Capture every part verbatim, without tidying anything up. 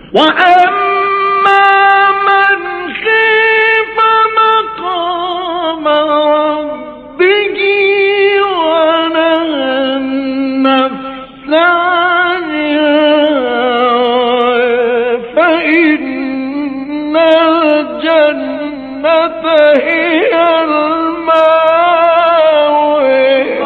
و اما من خیف مقام ربه و نهی النفس عن الهوی فإن الجنة هی المأوی.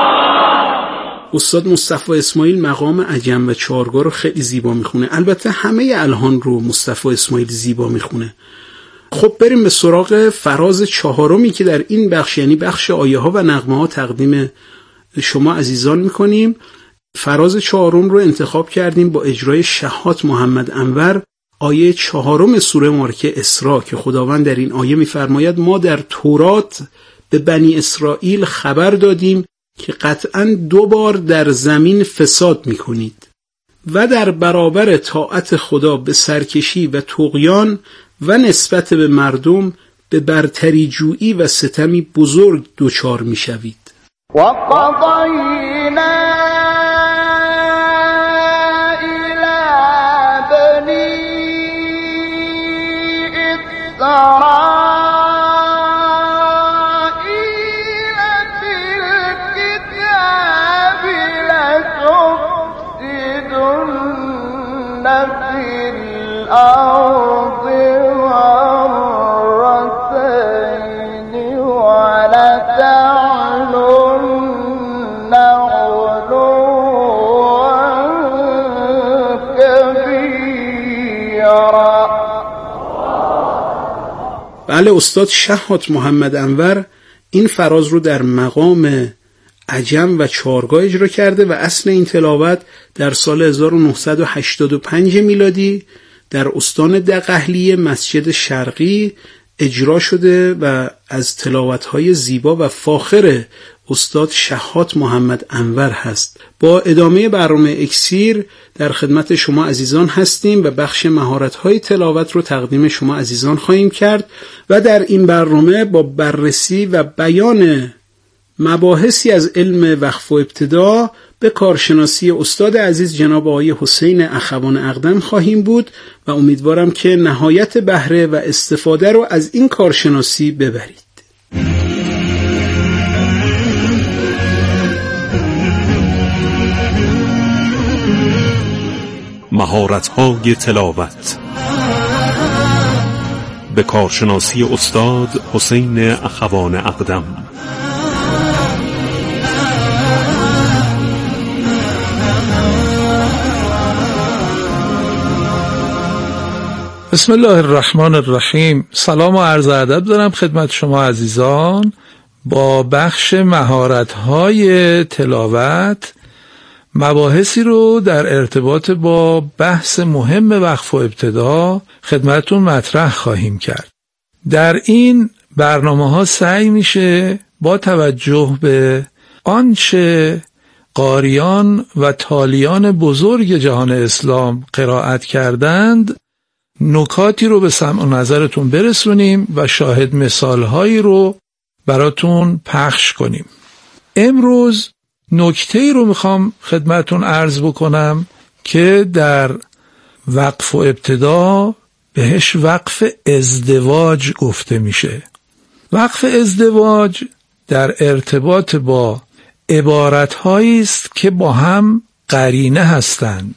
استاد مصطفی اسماعیل مقام عجم و چارگاه رو خیلی زیبا میخونه. البته همه الحان رو مصطفی اسماعیل زیبا میخونه. خب بریم به سراغ فراز چهارمی که در این بخش، یعنی بخش آیه ها و نغمه ها، تقدیم شما عزیزان میکنیم. فراز چهارم رو انتخاب کردیم با اجرای شهات محمد انور، آیه چهارم سوره مبارکه اسراء که خداوند در این آیه میفرماید ما در تورات به بنی اسرائیل خبر دادیم که قطعاً دو بار در زمین فساد میکنید و در برابر طاعت خدا به سرکشی و طغیان و نسبت به مردم به برتری جویی و ستمی بزرگ دچار میشوید. و قضینا بله، استاد شهات محمد انور این فراز رو در مقام عجم و چارگاه اجرا کرده و اصل این تلاوت در سال هزار و نهصد و هشتاد و پنج میلادی در استان دقهلی مسجد شرقی اجرا شده و از تلاوت‌های زیبا و فاخر استاد شهات محمد انور هست. با ادامه برنامه اکسیر در خدمت شما عزیزان هستیم و بخش مهارت‌های تلاوت رو تقدیم شما عزیزان خواهیم کرد و در این برنامه با بررسی و بیان مباحثی از علم وقف و ابتدا به کارشناسی استاد عزیز جناب آقای حسین اخوان اقدم خواهیم بود و امیدوارم که نهایت بهره و استفاده رو از این کارشناسی ببرید. مهارت‌های تلاوت به کارشناسی استاد حسین اخوان اقدم. بسم الله الرحمن الرحیم. سلام و عرض ادب دارم خدمت شما عزیزان. با بخش مهارت‌های تلاوت مباحثی رو در ارتباط با بحث مهم وقف و ابتدا خدمتتون مطرح خواهیم کرد. در این برنامه‌ها سعی میشه با توجه به آنچه قاریان و تالیان بزرگ جهان اسلام قرائت کردند نکاتی رو به سمع و نظرتون برسونیم و شاهد مثالهایی رو براتون پخش کنیم. امروز نکته‌ای رو میخوام خدمتون عرض بکنم که در وقف و ابتدا بهش وقف ازدواج گفته میشه. وقف ازدواج در ارتباط با عبارت‌هایی است که با هم قرینه هستند،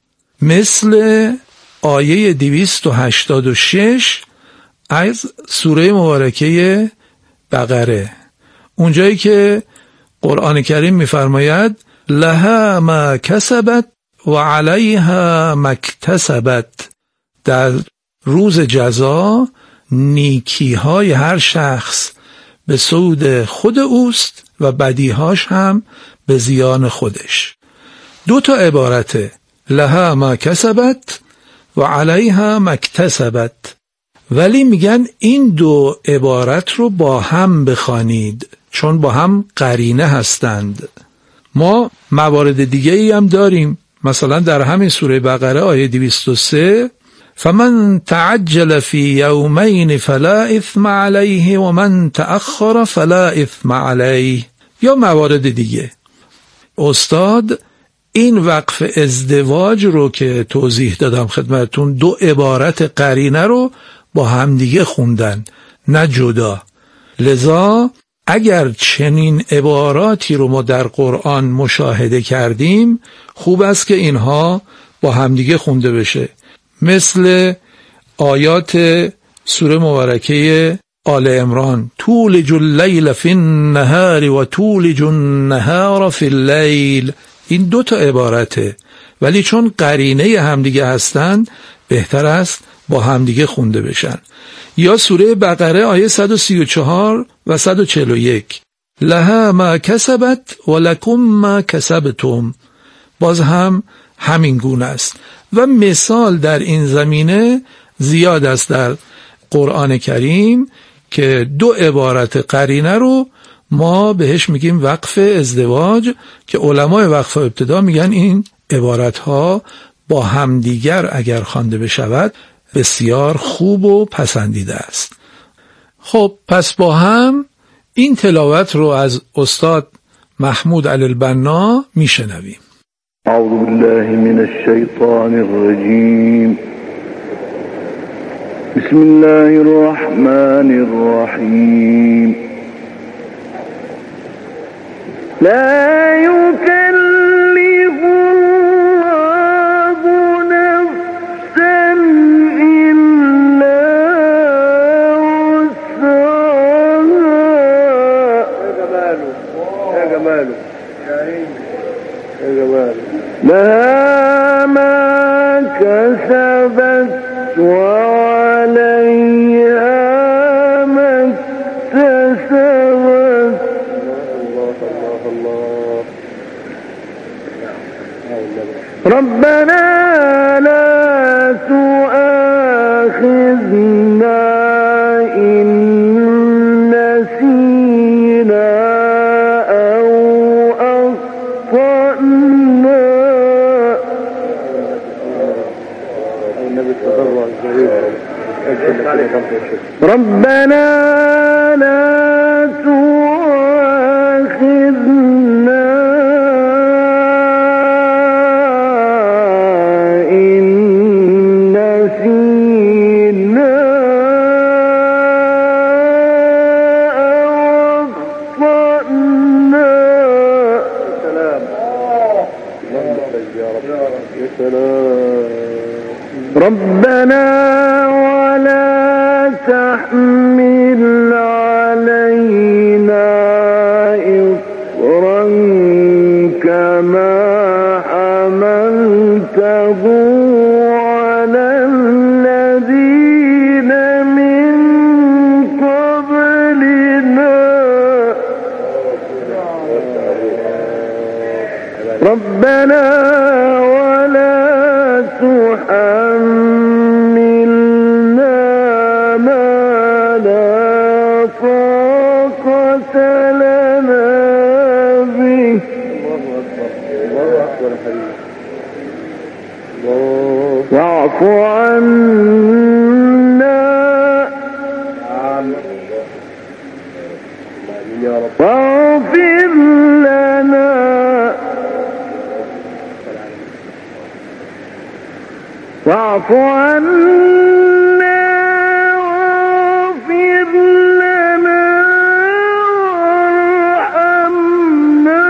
مثل آیه دویست و هشتاد و شش از سوره مبارکه بقره، اونجایی که قرآن کریم می‌فرماید لها ما کسبت و علیها ما اکتسبت، در روز جزا نیکی‌های هر شخص به سود خود اوست و بدیهاش هم به زیان خودش. دو تا عبارته، لها ما کسبت و علیها ما اکتسبت، ولی میگن این دو عبارت رو با هم بخوانید چون با هم قرینه هستند. ما موارد دیگه ای هم داریم، مثلا در همین سوره بقره آیه دویست و سه فمن تعجل فی یومین فلا اثم علیه و من تأخر فلا اثم علیه، یا موارد دیگه. استاد این وقف ازدواج رو که توضیح دادم خدمتون، دو عبارت قرینه رو با همدیگه خوندن، نه جدا. لذا اگر چنین عباراتی رو ما در قرآن مشاهده کردیم، خوب است که اینها با همدیگه خونده بشه، مثل آیات سوره مبارکه آل عمران، تولج اللیل فی النهار و تولج النهار فی اللیل. این دو تا عبارته، ولی چون قرینه همدیگه هستند بهتر است با همدیگه خونده بشن. یا سوره بقره آیه صد و سی و چهار و صد و چهل و یک، لها ما کسبت و لکم ما کسبتم، باز هم همین گونه است. و مثال در این زمینه زیاد است در قرآن کریم که دو عبارت قرینه رو ما بهش میگیم وقف ازدواج، که علمای وقف ابتدا میگن این عبارتها با همدیگر اگر خوانده بشود بسیار خوب و پسندیده است. خب پس با هم این تلاوت رو از استاد محمود علی البنا میشنویم. اعوذ بالله من الشیطان الرجیم. بسم الله الرحمن الرحیم. لا يكلف الله نفسا إلا وسعها. يا جماله يا جماله لها ما كسبت وعليها ما اكتسبت. ربنا لا تؤاخذنا إن نسينا أو أخطأنا. ربنا لا تؤاخذنا إن نسينا أو أخطأنا. سلام يا سلام. ربنا ولا تحمل علينا إصرا كما حملته على الذين من قبلنا. ربنا ولا تحملنا ما لا طاقة لنا به. واعف عنا واغفر لنا واعف عنا واغفر لنا وارحمنا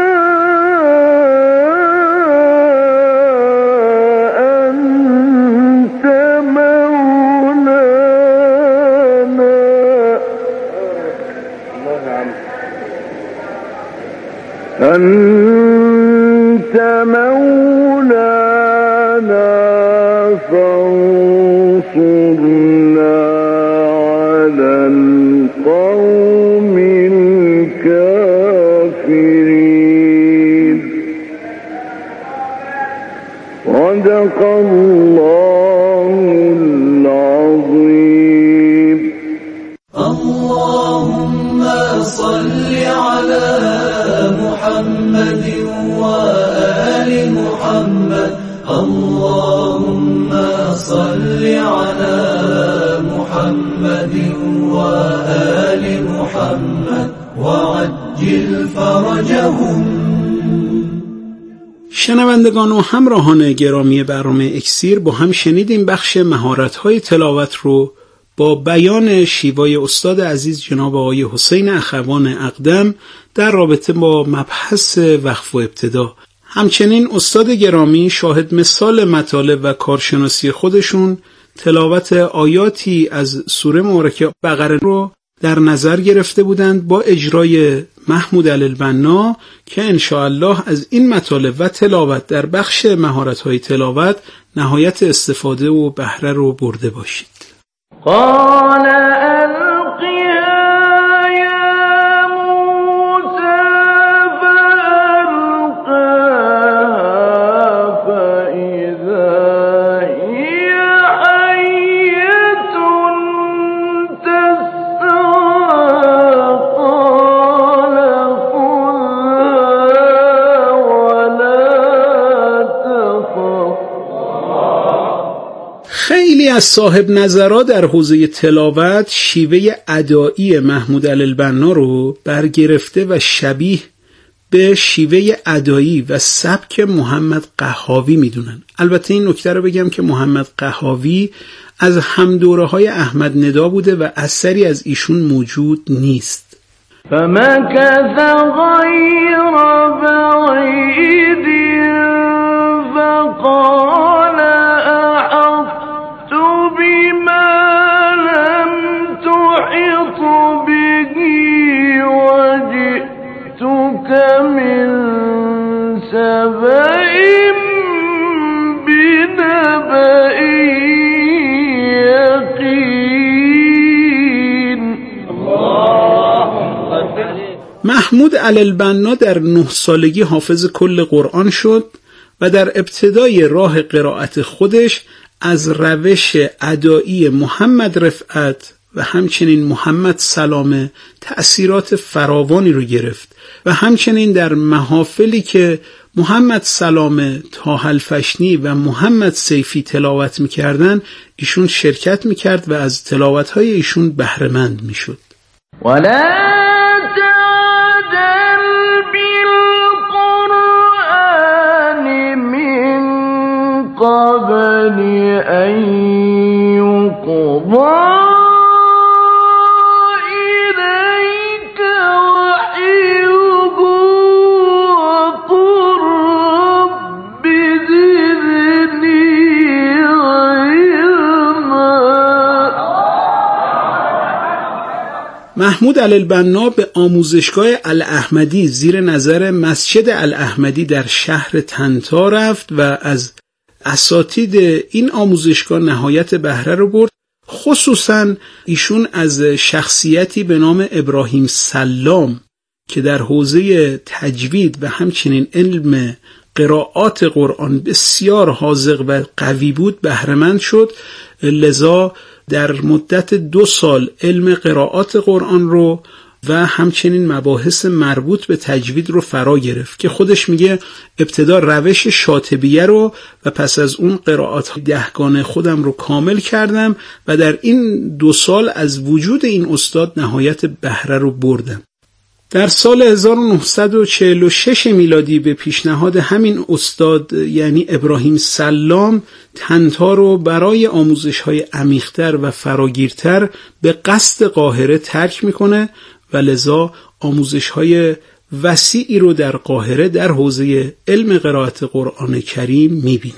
أنت مولانا. أنت مولانا فانصرنا على القوم الكافرين. صدق الله العظيم. اللهم صل على محمد وآل محمد. اللهم صل على محمد وآل محمد وعجل فرجهم. شنوندگان و همراهان گرامی برنامه اکسیر، با هم شنیدیم بخش مهارت‌های تلاوت رو با بیان شیوای استاد عزیز جناب آقای حسین اخوان اقدم در رابطه با مبحث وقف و ابتدا. همچنین استاد گرامی شاهد مثال مطالب و کارشناسی خودشون تلاوت آیاتی از سوره مبارکه بقره رو در نظر گرفته بودند با اجرای محمود علی البنا که انشاءالله از این مطالب و تلاوت در بخش مهارت‌های تلاوت نهایت استفاده و بهره رو برده باشید. قال القها یا موسی فألقاها فإذا هي حية تسعى قال خذها ولا تخف. خیلی از صاحب نظرها در حوزه تلاوت شیوه ادایی محمود علی البنا رو برگرفته و شبیه به شیوه ادایی و سبک محمد قحاوی میدونن. البته این نکته رو بگم که محمد قحاوی از همدوره های احمد ندا بوده و اثری از ایشون موجود نیست. فمكث غير بعيد فقال أحطت بما لم تحط به وجئتك من سبأ بنبأ يقين. محمود علی البنا در نه سالگی حافظ کل قرآن شد و در ابتدای راه قرائت خودش از روش ادایی محمد رفعت و همچنین محمد سلامه تأثیرات فراوانی رو گرفت و همچنین در محافلی که محمد سلامه، طاهر الفشنی و محمد سیفی تلاوت می‌کردن ایشون شرکت می‌کرد و از تلاوت‌های ایشون بهره مند می‌شد. ولا تعجل بالقرآن من قبل أن يقضى إليك وحيه وقل رب زدني علما. محمود علی البنا به آموزشگاه الاحمدی زیر نظر مسجد الاحمدی در شهر طنطا رفت و از اساتید این آموزشگاه نهایت بهره رو برد. خصوصا ایشون از شخصیتی به نام ابراهیم سلام که در حوزه تجوید و همچنین علم قرائات قرآن بسیار حاذق و قوی بود بهره مند شد. لذا در مدت دو سال علم قرائات قرآن رو و همچنین مباحث مربوط به تجوید رو فرا گرفت که خودش میگه ابتدا روش شاطبیه رو و پس از اون قرائات دهگانه خودم رو کامل کردم و در این دو سال از وجود این استاد نهایت بهره رو بردم. در سال هزار و نهصد و چهل و شش میلادی به پیشنهاد همین استاد یعنی ابراهیم سلام طنطا رو برای آموزش‌های عمیق‌تر و فراگیرتر به قصد قاهره ترک میکنه و لذا آموزش‌های وسیعی رو در قاهره در حوزه علم قرائت قرآن کریم میبینه.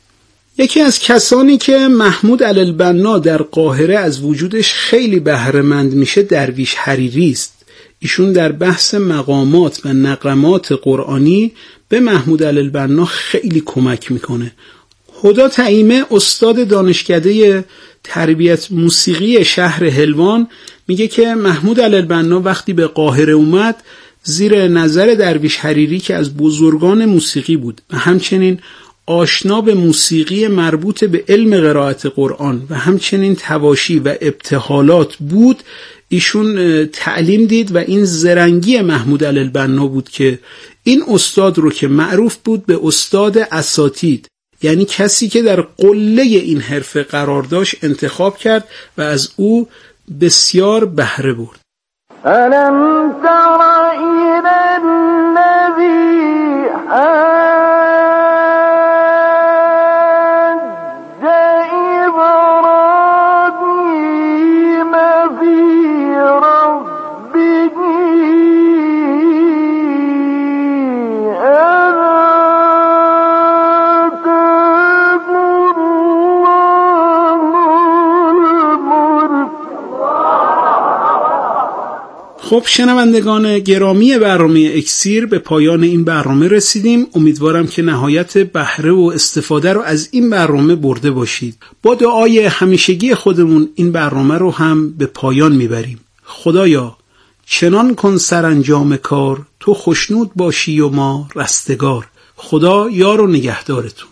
یکی از کسانی که محمود علی البنا در قاهره از وجودش خیلی بهره مند میشه درویش حریری است. ایشون در بحث مقامات و نغمات قرآنی به محمود علی البنا خیلی کمک میکنه. هدا طعیمه استاد دانشکده تربیت موسیقی شهر حلوان میگه که محمود علی البنا وقتی به قاهره اومد زیر نظر درویش حریری که از بزرگان موسیقی بود و همچنین آشنا به موسیقی مربوط به علم قرائت قرآن و همچنین تواشی و ابتهالات بود، ایشون تعلیم دید و این زرنگی محمود علی البنا بود که این استاد رو که معروف بود به استاد اساتید، یعنی کسی که در قله این حرفه قرار داشت، انتخاب کرد و از او بسیار بهره برد. ألم تر إلى الذي خب شنوندگان گرامی برنامه اکسیر، به پایان این برنامه رسیدیم. امیدوارم که نهایت بهره و استفاده رو از این برنامه برده باشید. با دعای همیشگی خودمون این برنامه رو هم به پایان میبریم. خدایا چنان کن سرانجام کار، تو خوشنود باشی و ما رستگار. خدا یار و نگهدارتون.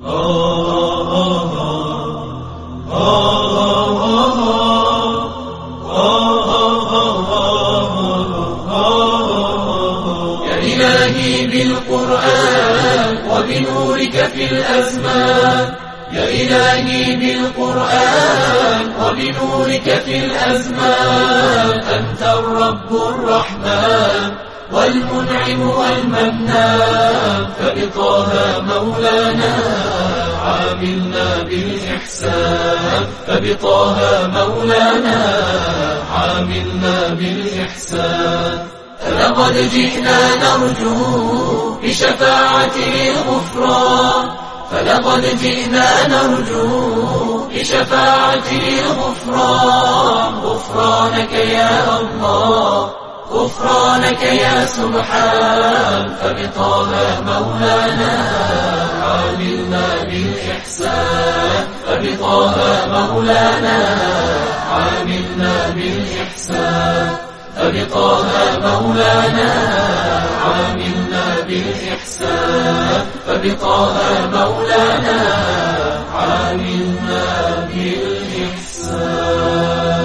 إلهي بالقرآن وبنورك في الأزمان، يا إلهي بالقرآن وبنورك في الأزمان، أنت الرب الرحمن والمنعم والمنان، فبطه مولانا عاملنا بالإحسان، فبطه مولانا عاملنا بالإحسان. لقد جئنا نرجو بشفاعته الغفران، فلقد جئنا نرجو بشفاعته الغفران. غفرانك يا الله، غفرانك يا سبحان، فبطه مولانا عاملنا بالإحسان، فبطه مولانا عاملنا بالإحسان، فبطه مولانا عاملنا بالإحسان، فبطه مولانا عاملنا بالإحسان.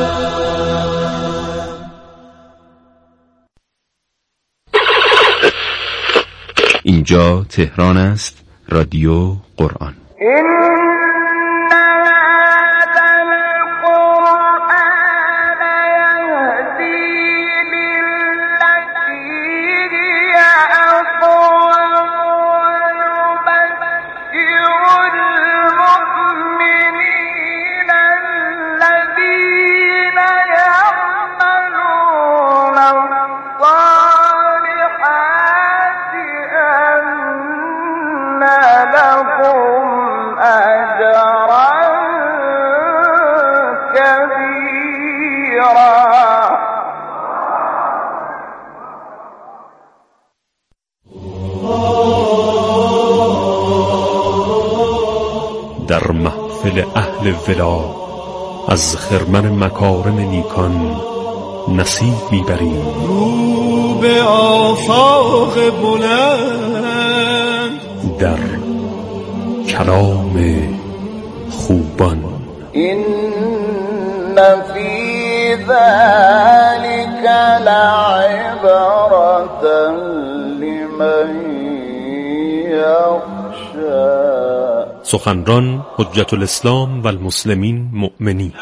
اینجا تهران است، رادیو قرآن. در محفل اهل ولا از خرمن مکارم نیکان نصیب میبریم. رو به آفاق بلند در کلام خوبان. إن في ذلك لعبرة لمن يخشى. سخنران حجت الاسلام و المسلمین مؤمنی.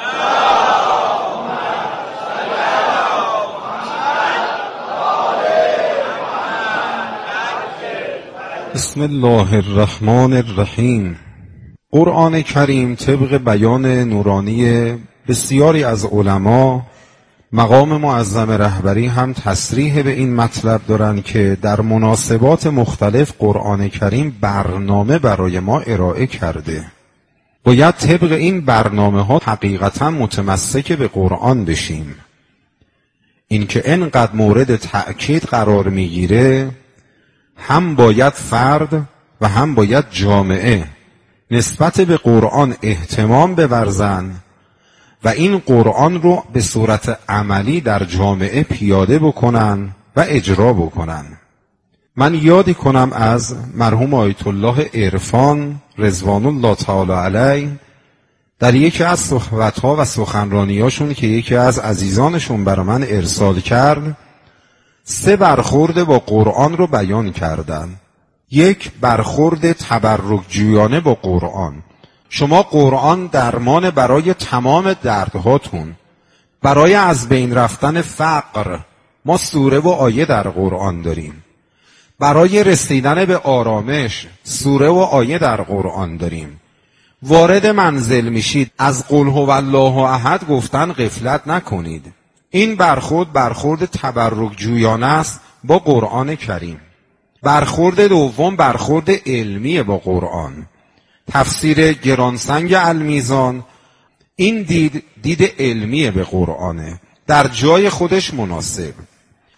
بسم الله الرحمن الرحیم. قرآن کریم طبق بیان نورانی بسیاری از علما، مقام معظم رهبری هم تصریح به این مطلب دارن که در مناسبات مختلف قرآن کریم برنامه برای ما ارائه کرده. باید طبق این برنامه ها حقیقتا متمسک به قرآن بشیم. این که انقدر مورد تأکید قرار میگیره، هم باید فرد و هم باید جامعه نسبت به قرآن اهتمام بورزن و این قرآن رو به صورت عملی در جامعه پیاده بکنن و اجرا بکنن. من یادی کنم از مرحوم آیت الله عرفان رضوان الله تعالی علیه در یکی از صحبت‌ها و سخنرانی‌هاشون که یکی از عزیزانشون برای من ارسال کرد، سه برخورد با قرآن رو بیان کردن. یک، برخورد تبرک جویانه با قرآن. شما قرآن درمان برای تمام دردهاتون، برای از بین رفتن فقر ما سوره و آیه در قرآن داریم، برای رسیدن به آرامش سوره و آیه در قرآن داریم. وارد منزل میشید از قل هو الله احد گفتن غفلت نکنید. این برخورد برخورد تبرک جویانه است با قرآن کریم. برخورد دوم برخورد علمی با قرآن. تفسیر گرانسنگ المیزان، این دید دید علمی به قرآنه، در جای خودش مناسب.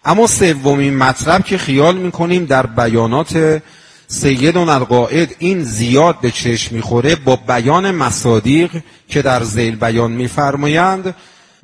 اما سومین مطلب که خیال میکنیم در بیانات سیدنا القائد این زیاد به چشم میخوره، با بیان مصادیق که در ذیل بیان میفرمایند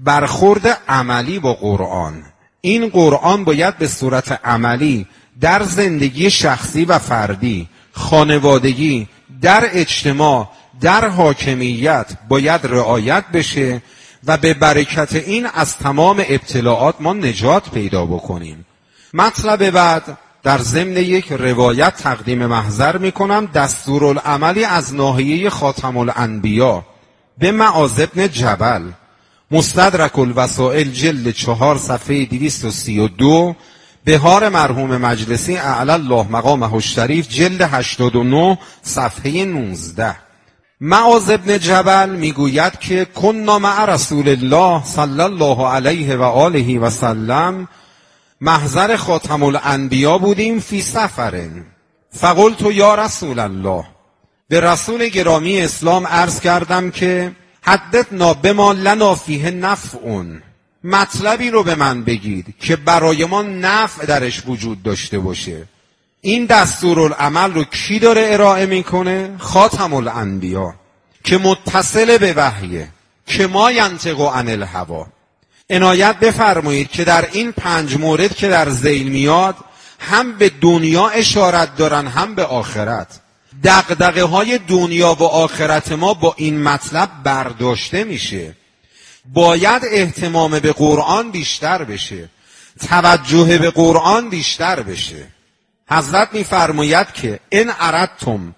برخورد عملی با قرآن. این قرآن باید به صورت عملی در زندگی شخصی و فردی، خانوادگی، در اجتماع، در حاکمیت باید رعایت بشه و به برکت این از تمام ابتلاعات ما نجات پیدا بکنیم. مطلب بعد در ضمن یک روایت تقدیم محضر میکنم دستورالعملی از ناحیه خاتم الانبیا به معاذ بن جبل، مستدرک الوسائل جلد چهار صفحه دویست و سی و دو، بهار مرحوم مجلسی اعلی الله مقامه الشریف جلد هشتاد و نه صفحه نوزده. معاذ بن جبل میگوید که کنا مع رسول الله صلی الله علیه و آله و سلم، محضر خاتم الانبیا بودیم فی سفرن، فقلت یا رسول الله، به رسول گرامی اسلام عرض کردم که حدثنا بما لنا فیه نفع، مطلبی رو به من بگید که برای ما نفع درش وجود داشته باشه. این دستورالعمل رو کی داره ارائه میکنه؟ خاتم الانبیا که متصل به وحیه، که ما ینطق عن الهوی. عنایت بفرمایید که در این پنج مورد که در ذیل میاد هم به دنیا اشارت دارن هم به آخرت. دغدغه های دنیا و آخرت ما با این مطلب برداشته میشه. باید اهتمام به قرآن بیشتر بشه، توجه به قرآن بیشتر بشه. حضرت میفرماید که ان اردتم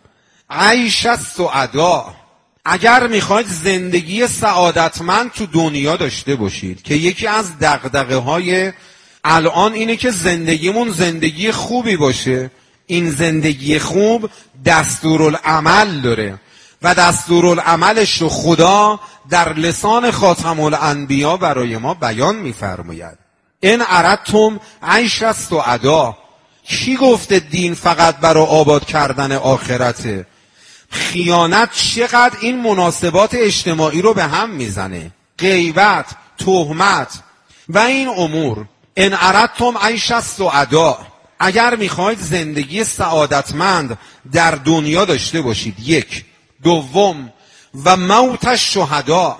عیش السعداء، اگر میخواید زندگی سعادتمند تو دنیا داشته باشید، که یکی از دغدغه های الان اینه که زندگیمون زندگی خوبی باشه، این زندگی خوب دستورالعمل داره و دستورالعملش رو خدا در لسان خاتم الانبیا برای ما بیان میفرماید. ان اردتم عیش السعداء، کی گفته دین فقط برای آباد کردن آخرته؟ خیانت چقدر این مناسبات اجتماعی رو به هم میزنه، غیبت، تهمت و این امور. ان اردتم عیش السعداء، اگر میخواید زندگی سعادتمند در دنیا داشته باشید. یک. دوم و موت الشهداء،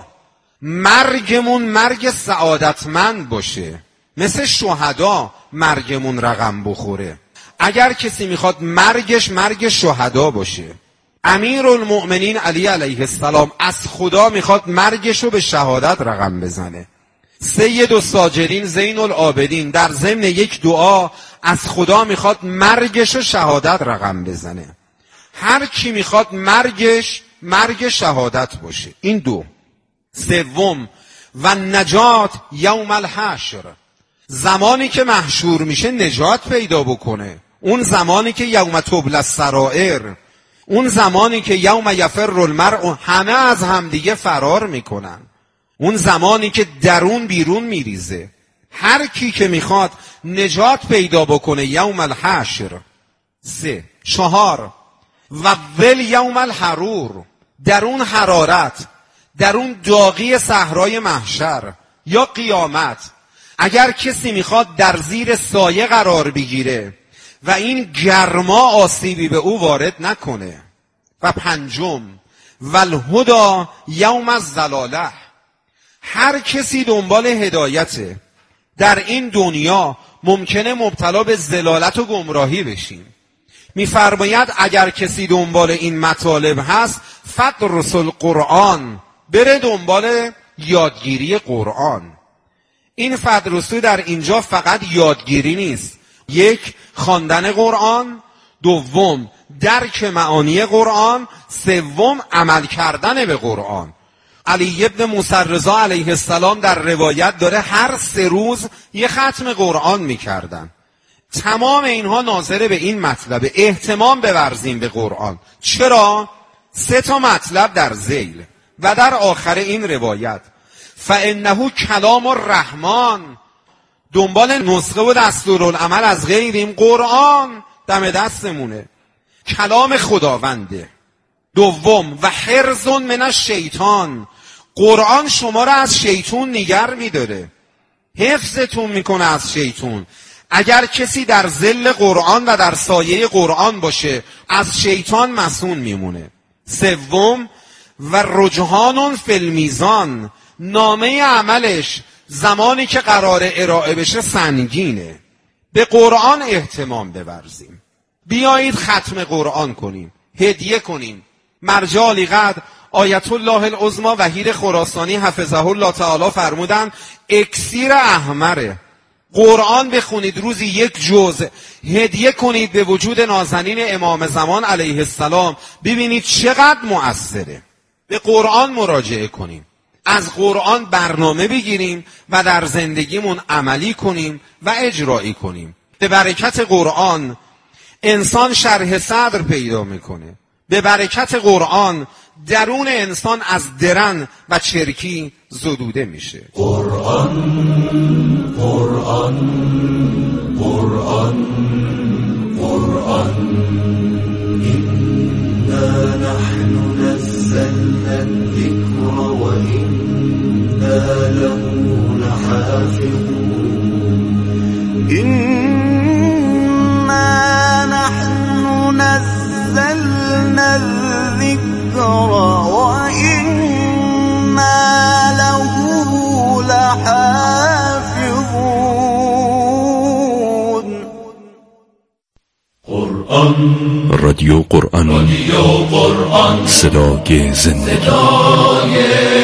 مرگمون مرگ سعادتمند باشه، مثل شهدا مرگمون رقم بخوره. اگر کسی میخواد مرگش مرگ شهدا باشه، امیرالمؤمنین علی علیه السلام از خدا میخواد مرگشو به شهادت رقم بزنه. سید الساجرین زین العابدین در ضمن یک دعا از خدا میخواد مرگشو شهادت رقم بزنه. هر کی میخواد مرگش مرگ شهادت باشه. این دو. سوم و نجات یوم الحشر، زمانی که محشور میشه نجات پیدا بکنه، اون زمانی که یوم تبلی السرائر، اون زمانی که یوم یفر المرء، همه از همدیگه فرار میکنن، اون زمانی که درون بیرون میریزه. هر کی که میخواد نجات پیدا بکنه یوم الحشر. سه. چهار و ول یوم الحرور، در اون حرارت، در اون داغی صحرای محشر یا قیامت، اگر کسی میخواد در زیر سایه قرار بگیره و این گرما آسیبی به او وارد نکنه. و پنجم والهدی یوم الضلاله، هر کسی دنبال هدایته در این دنیا ممکنه مبتلا به ضلالت و گمراهی بشیم. میفرماید اگر کسی دنبال این مطالب هست فدرس القرآن، بره دنبال یادگیری قرآن. این فدرسو در اینجا فقط یادگیری نیست، یک خواندن قرآن، دوم درک معانی قرآن، سوم عمل کردن به قرآن. علی ابن موسی رضا علیه السلام در روایت داره هر سه روز یه ختم قرآن میکردن. تمام اینها ناظر به این مطلب، اهتمام بورزیم به قرآن. چرا؟ سه تا مطلب در ذیل و در آخر این روایت. فانه کلام الرحمن، دنبال نسخه و دستورالعمل از غیریم، قرآن دم دستمونه، کلام خداونده. دوم و حرز من الشیطان، قرآن شما را از شیطون نگر میداره، حفظتون میکنه از شیطون. اگر کسی در ظل قرآن و در سایه قرآن باشه از شیطان مصون میمونه. سوم، و رجحان فی المیزان، نامه عملش زمانی که قرار ارائه بشه سنگینه. به قرآن اهتمام بورزیم، بیایید ختم قرآن کنیم، هدیه کنیم. مرجع قدر آیت الله العظمی وحید خراسانی حفظه الله تعالی فرمودن اکسیر احمره، قرآن بخونید، روزی یک جزء هدیه کنید به وجود نازنین امام زمان علیه السلام، ببینید چقدر مؤثره. به قرآن مراجعه کنیم، از قرآن برنامه بگیریم و در زندگیمون عملی کنیم و اجرایی کنیم. به برکت قرآن انسان شرح صدر پیدا میکنه. به برکت قرآن درون انسان از درن و چرکی زدوده میشه. قرآن قرآن قرآن قرآن إنا نحن نزلنا الذكر وإنا له لحافظون إنا نحن نزلنا الذكر وإنا له لحافظون. قرآن رادیو قرآن، رادیو قرآن، صدای زندگی، صدای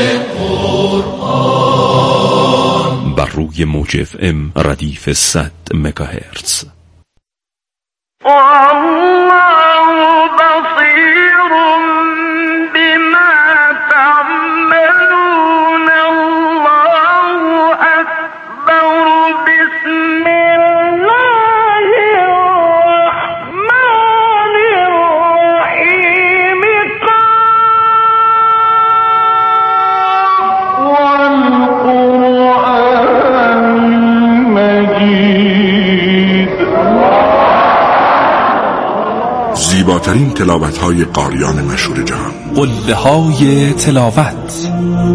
قرآن، بر روی موج اف ام ردیف صد مگاهرتز. والله بصير بما تعملون. الله أكبر. بسم الله الرحمن الرحيم. والقرآن المجيد. زیباترین تلاوت‌های قاریان مشهور جهان، قله‌های تلاوت.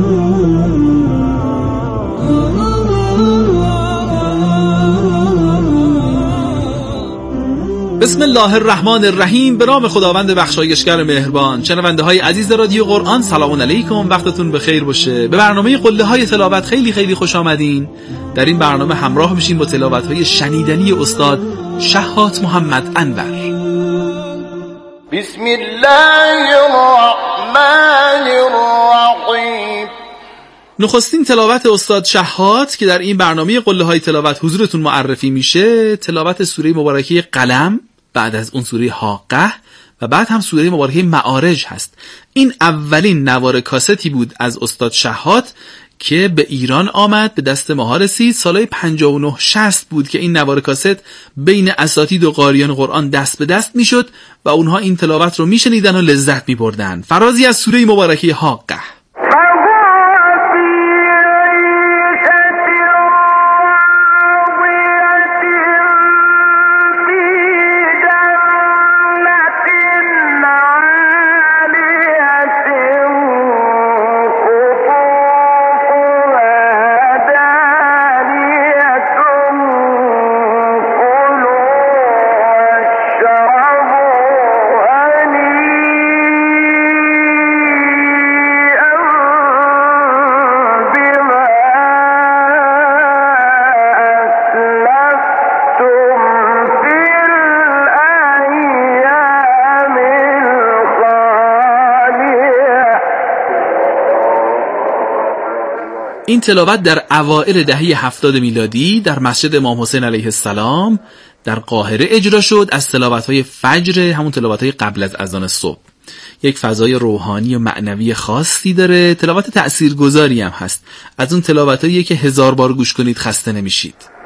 بسم الله الرحمن الرحیم. به نام خداوند بخشایشگر مهربان. شنونده های عزیز رادیو قرآن، سلام علیکم، وقتتون بخیر باشه. به برنامه قله‌های تلاوت خیلی خیلی خوش آمدین. در این برنامه همراه میشین با تلاوت‌های شنیدنی استاد شهات محمد انور. بسم الله الرحمن الرحیم. نخستین تلاوت استاد شهات که در این برنامه قله‌های تلاوت حضورتون معرفی میشه، تلاوت سوره مبارکه قلم، بعد از اون سوره حاقه و بعد هم سوره مبارکه معارج هست. این اولین نوار کاستی بود از استاد شهات که به ایران آمد، به دست ماها رسید. سالهای پنجاه و نه شصت بود که این نوار کاست بین اساتید و قاریان قرآن دست به دست میشد و اونها این تلاوت رو میشنیدن و لذت میبردن. فرازی از سوره مبارکه حاقه. این تلاوت در اوائل دهه هفتاد میلادی در مسجد امام حسین علیه السلام در قاهره اجرا شد از تلاوت‌های فجر، همون تلاوت‌های قبل از اذان صبح. یک فضای روحانی و معنوی خاصی داره، تلاوت تأثیرگذاری هم هست. از اون تلاوت‌هایی که هزار بار گوش کنید خسته نمیشید.